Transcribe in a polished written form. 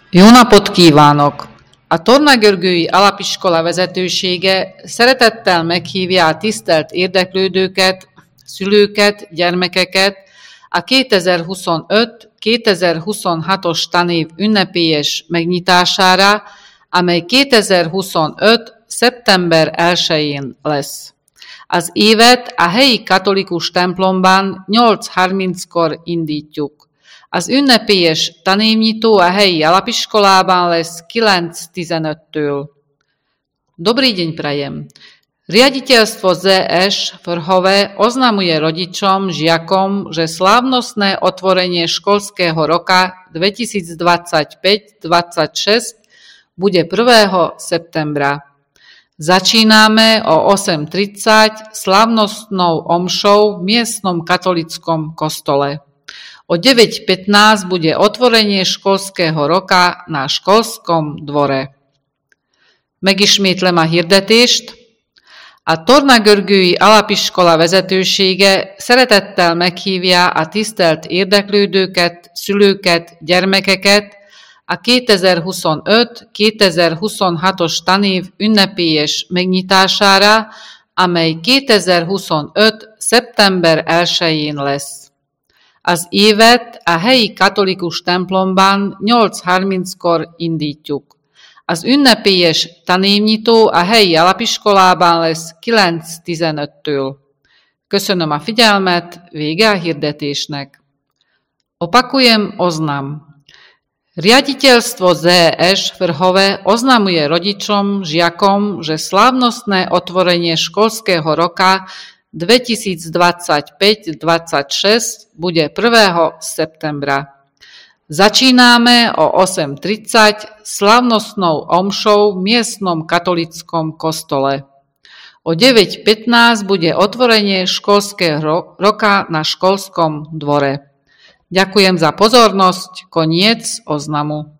Jó napot kívánok! A Tornagörgői Alapiskola vezetősége szeretettel meghívja a tisztelt érdeklődőket, szülőket, gyermekeket a 2025-2026-os tanév ünnepélyes megnyitására, amely 2025. szeptember 1-én lesz. Az évet a helyi katolikus templomban 8:30-kor indítjuk. Az ünnepélyes tanévnyitó a helyi alapiskolában lesz 9:15-től. Dobrý deň prajem. Riaditeľstvo ZŠ Vrchové oznamuje rodičom, žiakom, že slávnostné otvorenie školského roka 2025-26 bude 1. septembra. Začínáme o 8:30 slávnostnou omšou v miestnom katolickom kostole. O 9:15 bude otvorenie školského roka na školskom dvore. Megismétlem a hirdetést. A Tornagörgői Alapiskola vezetősége szeretettel meghívja a tisztelt érdeklődőket, szülőket, gyermekeket a 2025-2026-os tanév ünnepélyes megnyitására, amely 2025. szeptember 1-én lesz. Az évet a helyi katolikus templomban 8:30-kor indítjuk. Az ünnepélyes tanévnyitó a helyi alapiskolában lesz 9:15-től. Köszönöm a figyelmet, vége a hirdetésnek. Opakujem oznam. Riaditeľstvo ZŠ Vrchové oznamuje rodičom, žiakom, že slávnostné otvorenie školského roka 2025-26 bude 1. septembra. Začínáme o 8:30 slávnostnou omšou v miestnom katolickom kostole. O 9:15 bude otvorenie školského roka na školskom dvore. Ďakujem za pozornosť, koniec oznamu.